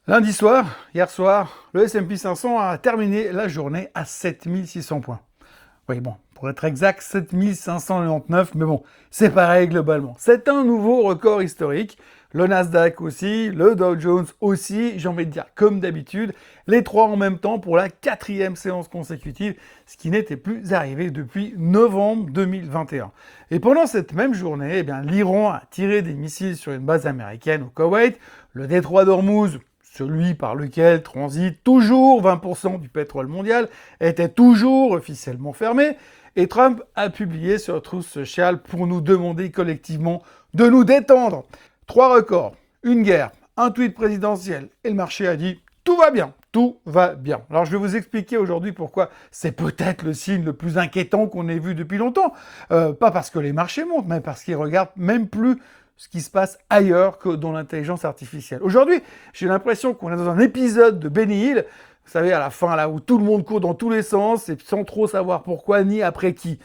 Lundi soir, hier soir, le S&P 500 a terminé la journée à 7600 points. Oui, bon, pour être exact, 7599, mais bon, c'est pareil globalement. C'est un nouveau record historique. Le Nasdaq aussi, le Dow Jones aussi, j'ai envie de dire comme d'habitude, les trois en même temps pour la quatrième séance consécutive, ce qui n'était plus arrivé depuis novembre 2021. Et pendant cette même journée, l'Iran a tiré des missiles sur une base américaine au Koweït, le détroit d'Ormuz, celui par lequel transite toujours 20% du pétrole mondial, était toujours officiellement fermé, et Trump a publié sur Truth Social pour nous demander collectivement de nous détendre. 3 records, une guerre, un tweet présidentiel, et le marché a dit « tout va bien ». Tout va bien. Alors je vais vous expliquer aujourd'hui pourquoi c'est peut-être le signe le plus inquiétant qu'on ait vu depuis longtemps. Pas parce que les marchés montent, mais parce qu'ils regardent même plus ce qui se passe ailleurs que dans l'intelligence artificielle. Aujourd'hui, j'ai l'impression qu'on est dans un épisode de Benny Hill, vous savez, à la fin, là où tout le monde court dans tous les sens et sans trop savoir pourquoi ni après qui.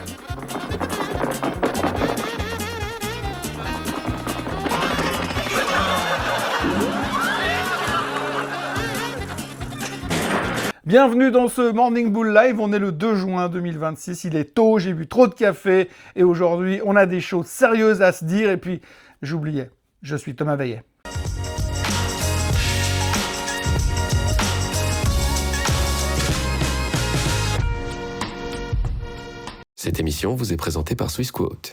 Bienvenue dans ce Morning Bull Live, on est le 2 juin 2026, il est tôt, j'ai bu trop de café et aujourd'hui on a des choses sérieuses à se dire et puis j'oubliais, je suis Thomas Veillet. Cette émission vous est présentée par Swissquote.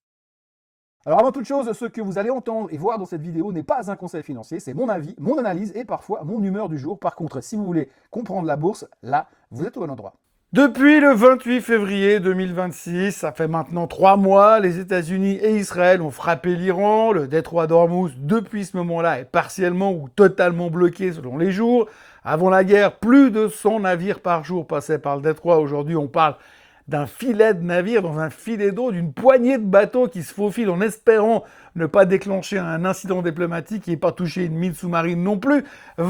Alors avant toute chose, ce que vous allez entendre et voir dans cette vidéo n'est pas un conseil financier, c'est mon avis, mon analyse et parfois mon humeur du jour. Par contre, si vous voulez comprendre la bourse, là, vous êtes au bon endroit. Depuis le 28 février 2026, ça fait maintenant 3 mois, les États-Unis et Israël ont frappé l'Iran. Le détroit d'Ormuz, depuis ce moment-là, est partiellement ou totalement bloqué selon les jours. Avant la guerre, plus de 100 navires par jour passaient par le détroit. Aujourd'hui, on parle d'un filet de navires dans un filet d'eau, d'une poignée de bateaux qui se faufilent en espérant ne pas déclencher un incident diplomatique et pas toucher une mine sous-marine non plus.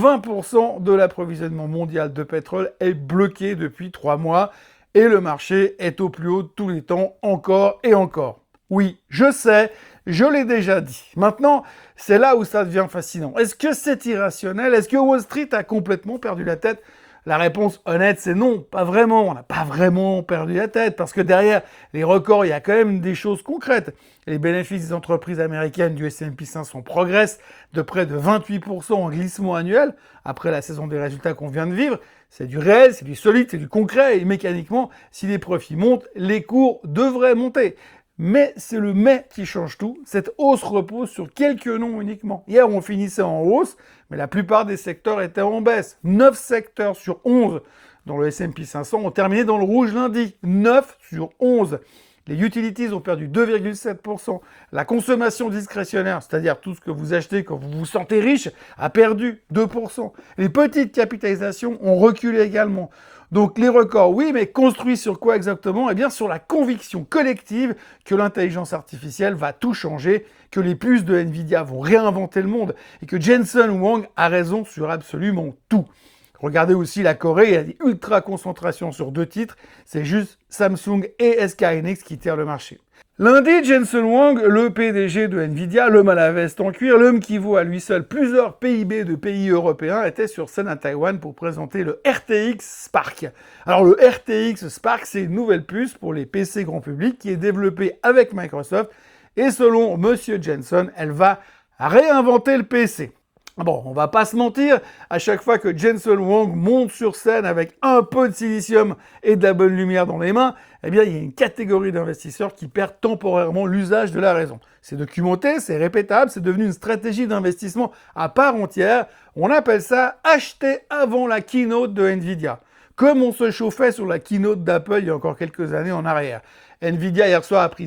20% de l'approvisionnement mondial de pétrole est bloqué depuis 3 mois et le marché est au plus haut de tous les temps, encore et encore. Oui, je sais, je l'ai déjà dit. Maintenant, c'est là où ça devient fascinant. Est-ce que c'est irrationnel? Est-ce que Wall Street a complètement perdu la tête? La réponse honnête, c'est non, pas vraiment. On n'a pas vraiment perdu la tête parce que derrière les records, il y a quand même des choses concrètes. Les bénéfices des entreprises américaines du S&P 500 progressent de près de 28% en glissement annuel après la saison des résultats qu'on vient de vivre. C'est du réel, c'est du solide, c'est du concret et mécaniquement, si les profits montent, les cours devraient monter. Mais c'est le mais qui change tout. Cette hausse repose sur quelques noms uniquement. Hier, on finissait en hausse, mais la plupart des secteurs étaient en baisse. 9 secteurs sur 11 dans le S&P 500 ont terminé dans le rouge lundi. 9 sur 11. Les utilities ont perdu 2,7%. La consommation discrétionnaire, c'est-à-dire tout ce que vous achetez quand vous vous sentez riche, a perdu 2%. Les petites capitalisations ont reculé également. Donc les records, oui, mais construits sur quoi exactement? Eh bien sur la conviction collective que l'intelligence artificielle va tout changer, que les puces de Nvidia vont réinventer le monde et que Jensen Huang a raison sur absolument tout. Regardez aussi la Corée, il y a des ultra concentrations sur 2 titres, c'est juste Samsung et SK Hynix qui tirent le marché. Lundi, Jensen Huang, le PDG de Nvidia, l'homme à la veste en cuir, l'homme qui vaut à lui seul plusieurs PIB de pays européens, était sur scène à Taïwan pour présenter le RTX Spark. Alors le RTX Spark, c'est une nouvelle puce pour les PC grand public qui est développée avec Microsoft et selon Monsieur Jensen, elle va réinventer le PC. Bon, on va pas se mentir, à chaque fois que Jensen Huang monte sur scène avec un peu de silicium et de la bonne lumière dans les mains, eh bien, il y a une catégorie d'investisseurs qui perd temporairement l'usage de la raison. C'est documenté, c'est répétable, c'est devenu une stratégie d'investissement à part entière. On appelle ça acheter avant la keynote de Nvidia. Comme on se chauffait sur la keynote d'Apple il y a encore quelques années en arrière. Nvidia hier soir a pris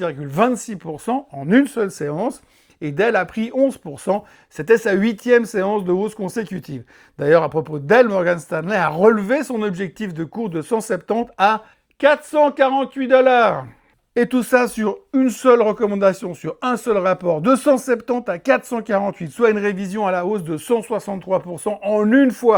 6,26% en une seule séance. Et Dell a pris 11%. C'était sa 8e séance de hausse consécutive. D'ailleurs, à propos de Dell, Morgan Stanley a relevé son objectif de cours de 170 à 448 $. Et tout ça sur une seule recommandation, sur un seul rapport, de 170 à 448, soit une révision à la hausse de 163% en une fois.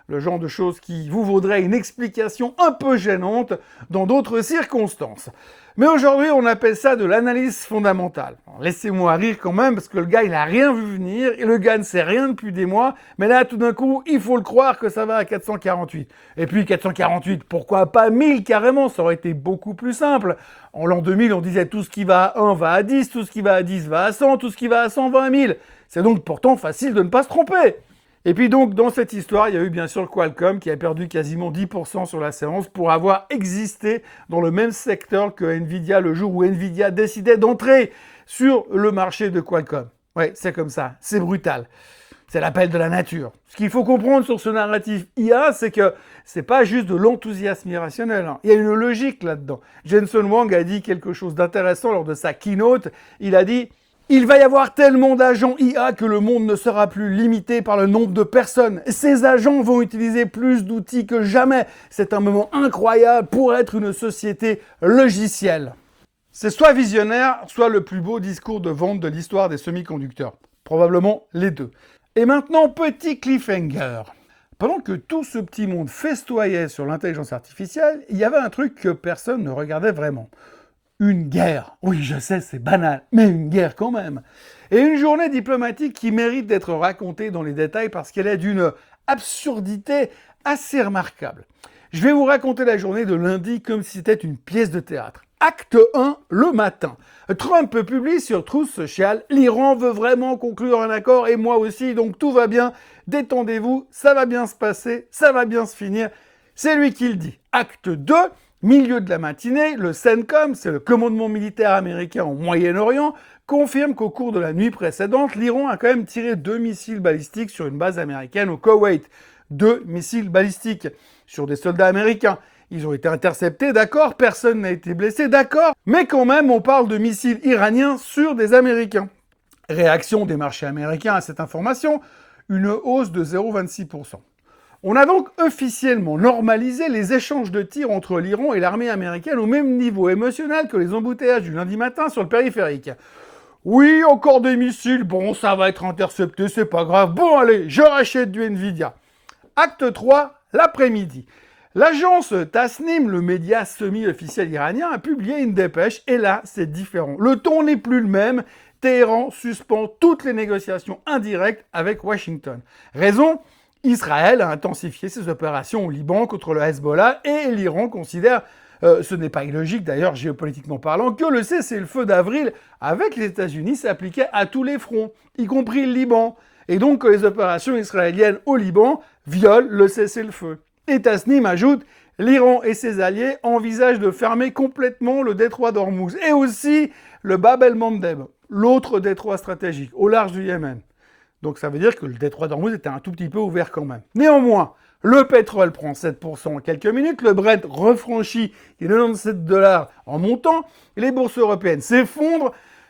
Le genre de choses qui vous vaudrait une explication un peu gênante dans d'autres circonstances. Mais aujourd'hui, on appelle ça de l'analyse fondamentale. Laissez-moi rire quand même, parce que le gars, il a rien vu venir, et le gars ne sait rien depuis des mois, mais là, tout d'un coup, il faut le croire que ça va à 448. Et puis, 448, pourquoi pas 1000 carrément? Ça aurait été beaucoup plus simple. En l'an 2000, on disait tout ce qui va à 1 va à 10, tout ce qui va à 10 va à 100, tout ce qui va à 100 va à 1000. C'est donc pourtant facile de ne pas se tromper. Et puis donc, dans cette histoire, il y a eu bien sûr Qualcomm qui a perdu quasiment 10% sur la séance pour avoir existé dans le même secteur que Nvidia le jour où Nvidia décidait d'entrer sur le marché de Qualcomm. Ouais, c'est comme ça, c'est brutal. C'est l'appel de la nature. Ce qu'il faut comprendre sur ce narratif IA, c'est que c'est pas juste de l'enthousiasme irrationnel. Il y a une logique là-dedans. Jensen Huang a dit quelque chose d'intéressant lors de sa keynote. Il a dit: il va y avoir tellement d'agents IA que le monde ne sera plus limité par le nombre de personnes. Ces agents vont utiliser plus d'outils que jamais. C'est un moment incroyable pour être une société logicielle. C'est soit visionnaire, soit le plus beau discours de vente de l'histoire des semi-conducteurs. Probablement les deux. Et maintenant, petit cliffhanger. Pendant que tout ce petit monde festoyait sur l'intelligence artificielle, il y avait un truc que personne ne regardait vraiment. Une guerre. Oui, je sais, c'est banal, mais une guerre quand même. Et une journée diplomatique qui mérite d'être racontée dans les détails parce qu'elle est d'une absurdité assez remarquable. Je vais vous raconter la journée de lundi comme si c'était une pièce de théâtre. Acte 1, le matin. Trump publie sur Truth Social: l'Iran veut vraiment conclure un accord et moi aussi, donc tout va bien, détendez-vous, ça va bien se passer, ça va bien se finir. C'est lui qui le dit. Acte 2, milieu de la matinée, le CENTCOM, c'est le commandement militaire américain au Moyen-Orient, confirme qu'au cours de la nuit précédente, l'Iran a quand même tiré 2 missiles balistiques sur une base américaine au Koweït. 2 missiles balistiques sur des soldats américains. Ils ont été interceptés, d'accord, personne n'a été blessé, d'accord, mais quand même, on parle de missiles iraniens sur des Américains. Réaction des marchés américains à cette information, une hausse de 0,26%. On a donc officiellement normalisé les échanges de tirs entre l'Iran et l'armée américaine au même niveau émotionnel que les embouteillages du lundi matin sur le périphérique. Oui, encore des missiles, bon, ça va être intercepté, c'est pas grave, bon allez, je rachète du Nvidia. Acte 3, l'après-midi. L'agence Tasnim, le média semi-officiel iranien, a publié une dépêche, et là, c'est différent. Le ton n'est plus le même. Téhéran suspend toutes les négociations indirectes avec Washington. Raison: Israël a intensifié ses opérations au Liban contre le Hezbollah, et l'Iran considère, ce n'est pas illogique d'ailleurs géopolitiquement parlant, que le cessez-le-feu d'avril avec les États-Unis s'appliquait à tous les fronts, y compris le Liban, et donc que les opérations israéliennes au Liban violent le cessez-le-feu. Et Tasnim ajoute: l'Iran et ses alliés envisagent de fermer complètement le détroit d'Ormuz et aussi le Bab el-Mandeb, l'autre détroit stratégique au large du Yémen. Donc ça veut dire que le détroit d'Ormuz était un tout petit peu ouvert quand même. Néanmoins, le pétrole prend 7% en quelques minutes, le Brent refranchit les $97 en montant, et les bourses européennes s'effondrent.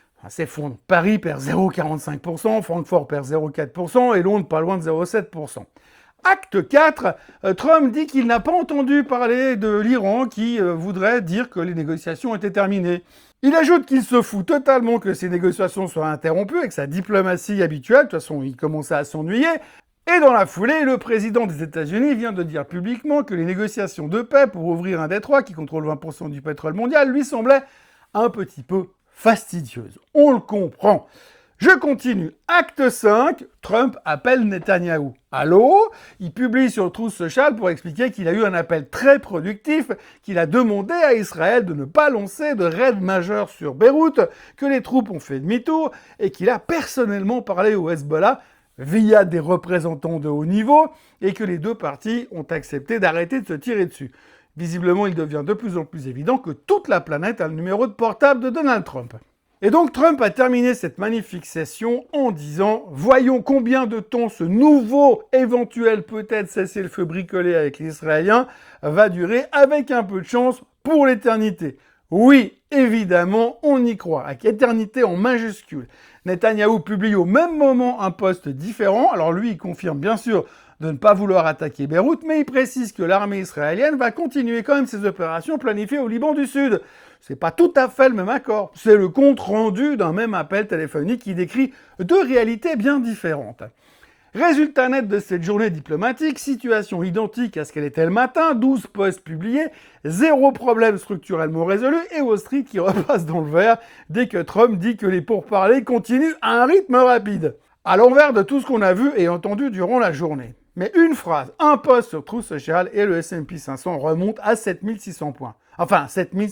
Paris perd 0,45%, Francfort perd 0,4% et Londres pas loin de 0,7%. Acte 4, Trump dit qu'il n'a pas entendu parler de l'Iran qui voudrait dire que les négociations étaient terminées. Il ajoute qu'il se fout totalement que ces négociations soient interrompues avec sa diplomatie habituelle, de toute façon il commençait à s'ennuyer. Et dans la foulée, le président des États-Unis vient de dire publiquement que les négociations de paix pour ouvrir un détroit qui contrôle 20% du pétrole mondial lui semblaient un petit peu fastidieuses. On le comprend. Je continue. Acte 5, Trump appelle Netanyahou. Allô? Il publie sur Truth Social pour expliquer qu'il a eu un appel très productif, qu'il a demandé à Israël de ne pas lancer de raid majeur sur Beyrouth, que les troupes ont fait demi-tour et qu'il a personnellement parlé au Hezbollah via des représentants de haut niveau et que les deux parties ont accepté d'arrêter de se tirer dessus. Visiblement, il devient de plus en plus évident que toute la planète a le numéro de portable de Donald Trump. Et donc Trump a terminé cette magnifique session en disant: voyons combien de temps ce nouveau éventuel peut-être cessez-le-feu bricolé avec les Israéliens va durer, avec un peu de chance pour l'éternité. Oui, évidemment, on y croit, avec éternité en majuscule. Netanyahou publie au même moment un post différent. Alors lui, il confirme bien sûr de ne pas vouloir attaquer Beyrouth, mais il précise que l'armée israélienne va continuer quand même ses opérations planifiées au Liban du Sud. C'est pas tout à fait le même accord. C'est le compte rendu d'un même appel téléphonique qui décrit deux réalités bien différentes. Résultat net de cette journée diplomatique, situation identique à ce qu'elle était le matin, 12 posts publiés, 0 problème structurellement résolu et Wall Street qui repasse dans le vert dès que Trump dit que les pourparlers continuent à un rythme rapide. À l'envers de tout ce qu'on a vu et entendu durant la journée. Mais une phrase, un post sur Truth Social et le S&P 500 remonte à 7600 points. Enfin,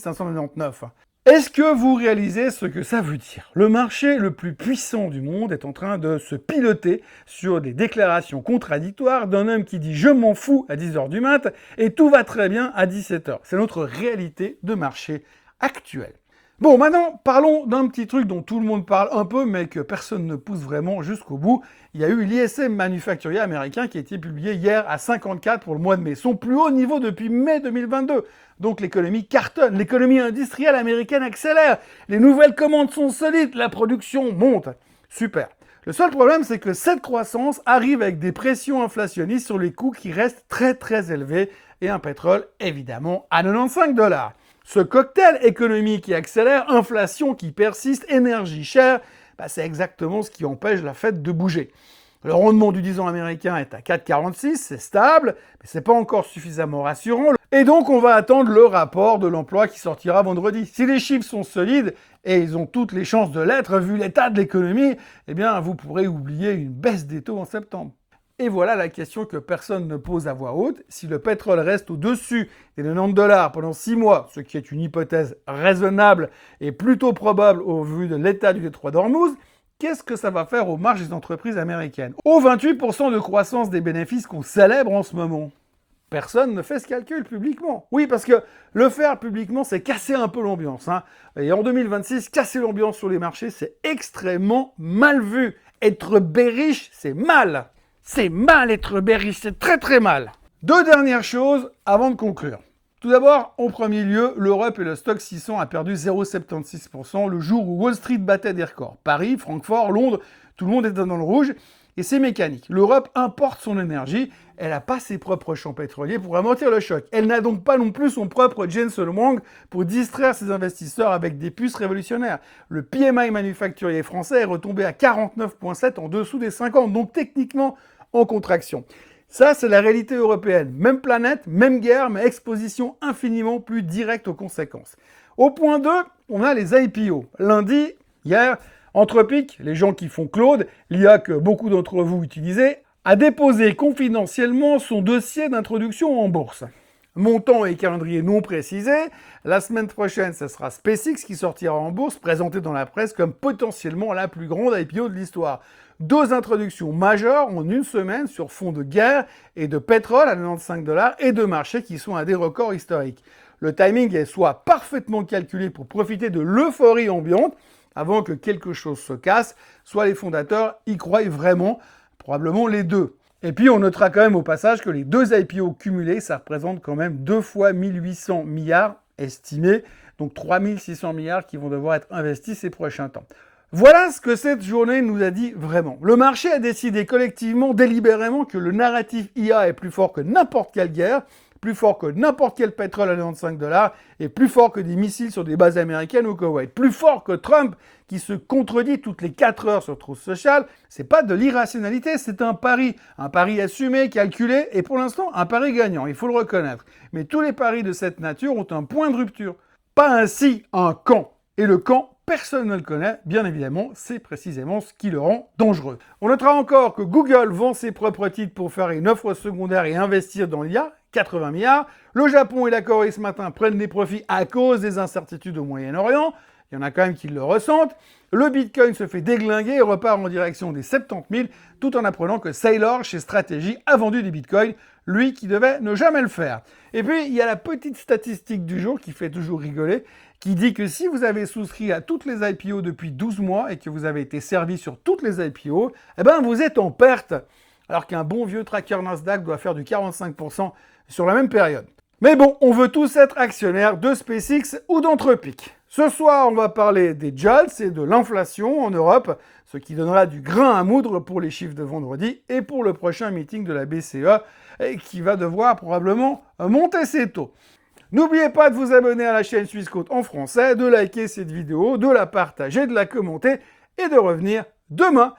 7599. Est-ce que vous réalisez ce que ça veut dire? Le marché le plus puissant du monde est en train de se piloter sur des déclarations contradictoires d'un homme qui dit « je m'en fous » à 10h du mat et « tout va très bien » à 17h. C'est notre réalité de marché actuelle. Bon, maintenant, parlons d'un petit truc dont tout le monde parle un peu, mais que personne ne pousse vraiment jusqu'au bout. Il y a eu l'ISM manufacturier américain qui a été publié hier à 54 pour le mois de mai. Son plus haut niveau depuis mai 2022. Donc l'économie cartonne, l'économie industrielle américaine accélère, les nouvelles commandes sont solides, la production monte. Super. Le seul problème, c'est que cette croissance arrive avec des pressions inflationnistes sur les coûts qui restent très très élevés et un pétrole, évidemment, à 95 $. Ce cocktail économique qui accélère, inflation qui persiste, énergie chère, c'est exactement ce qui empêche la Fed de bouger. Le rendement du 10 ans américain est à 4,46, c'est stable, mais c'est pas encore suffisamment rassurant. Et donc on va attendre le rapport de l'emploi qui sortira vendredi. Si les chiffres sont solides, et ils ont toutes les chances de l'être vu l'état de l'économie, eh bien vous pourrez oublier une baisse des taux en septembre. Et voilà la question que personne ne pose à voix haute. Si le pétrole reste au-dessus des 90 $ pendant 6 mois, ce qui est une hypothèse raisonnable et plutôt probable au vu de l'état du détroit d'Ormuz, qu'est-ce que ça va faire aux marges des entreprises américaines? Aux 28% de croissance des bénéfices qu'on célèbre en ce moment. Personne ne fait ce calcul publiquement. Oui, parce que le faire publiquement, c'est casser un peu l'ambiance. Et en 2026, casser l'ambiance sur les marchés, c'est extrêmement mal vu. Être bearish, c'est mal. C'est mal être bearish, c'est très très mal. Deux dernières choses avant de conclure. Tout d'abord, en premier lieu, l'Europe et le stock 600 a perdu 0,76% le jour où Wall Street battait des records. Paris, Francfort, Londres, tout le monde était dans le rouge et c'est mécanique. L'Europe importe son énergie, elle n'a pas ses propres champs pétroliers pour amortir le choc. Elle n'a donc pas non plus son propre Jensen Huang pour distraire ses investisseurs avec des puces révolutionnaires. Le PMI manufacturier français est retombé à 49,7 en dessous des 50, donc techniquement en contraction. Ça, c'est la réalité européenne. Même planète, même guerre, mais exposition infiniment plus directe aux conséquences. Au point 2, on a les IPO. Lundi, hier, Anthropic, les gens qui font Claude, l'IA que beaucoup d'entre vous utilisez, a déposé confidentiellement son dossier d'introduction en bourse. Montant et calendrier non précisés. La semaine prochaine, ce sera SpaceX qui sortira en bourse, présenté dans la presse comme potentiellement la plus grande IPO de l'histoire. 2 introductions majeures en une semaine sur fond de guerre et de pétrole à 95 $ et de marchés qui sont à des records historiques. Le timing est soit parfaitement calculé pour profiter de l'euphorie ambiante avant que quelque chose se casse, soit les fondateurs y croient vraiment, probablement les deux. Et puis on notera quand même au passage que les 2 IPO cumulés, ça représente quand même 2 fois 1800 milliards estimés, donc 3600 milliards qui vont devoir être investis ces prochains temps. Voilà ce que cette journée nous a dit vraiment. Le marché a décidé collectivement, délibérément, que le narratif IA est plus fort que n'importe quelle guerre, plus fort que n'importe quel pétrole à 95 $ et plus fort que des missiles sur des bases américaines au Koweït. Plus fort que Trump qui se contredit toutes les 4 heures sur Truth Social. C'est pas de l'irrationalité, c'est un pari assumé, calculé et pour l'instant un pari gagnant, il faut le reconnaître. Mais tous les paris de cette nature ont un point de rupture. Pas ainsi un quand. Et le quand, personne ne le connaît, bien évidemment, c'est précisément ce qui le rend dangereux. On notera encore que Google vend ses propres titres pour faire une offre secondaire et investir dans l'IA, 80 milliards. Le Japon et la Corée ce matin prennent des profits à cause des incertitudes au Moyen-Orient. Il y en a quand même qui le ressentent. Le Bitcoin se fait déglinguer et repart en direction des 70 000, tout en apprenant que Saylor, chez Strategy, a vendu des Bitcoins, lui qui devait ne jamais le faire. Et puis, il y a la petite statistique du jour qui fait toujours rigoler, qui dit que si vous avez souscrit à toutes les IPO depuis 12 mois et que vous avez été servi sur toutes les IPO, eh ben vous êtes en perte. Alors qu'un bon vieux tracker Nasdaq doit faire du 45% sur la même période. Mais bon, on veut tous être actionnaires de SpaceX ou d'Anthropic. Ce soir, on va parler des JOLTS et de l'inflation en Europe, ce qui donnera du grain à moudre pour les chiffres de vendredi et pour le prochain meeting de la BCE, qui va devoir probablement monter ses taux. N'oubliez pas de vous abonner à la chaîne Swissquote en français, de liker cette vidéo, de la partager, de la commenter et de revenir demain.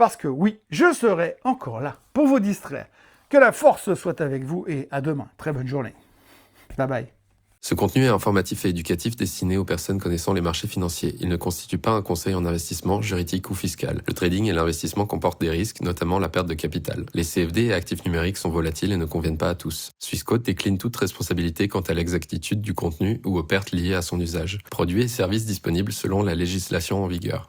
parce que oui, je serai encore là pour vous distraire. Que la force soit avec vous et à demain. Très bonne journée. Bye bye. Ce contenu est informatif et éducatif destiné aux personnes connaissant les marchés financiers. Il ne constitue pas un conseil en investissement, juridique ou fiscal. Le trading et l'investissement comportent des risques, notamment la perte de capital. Les CFD et actifs numériques sont volatiles et ne conviennent pas à tous. Swissquote décline toute responsabilité quant à l'exactitude du contenu ou aux pertes liées à son usage. Produits et services disponibles selon la législation en vigueur.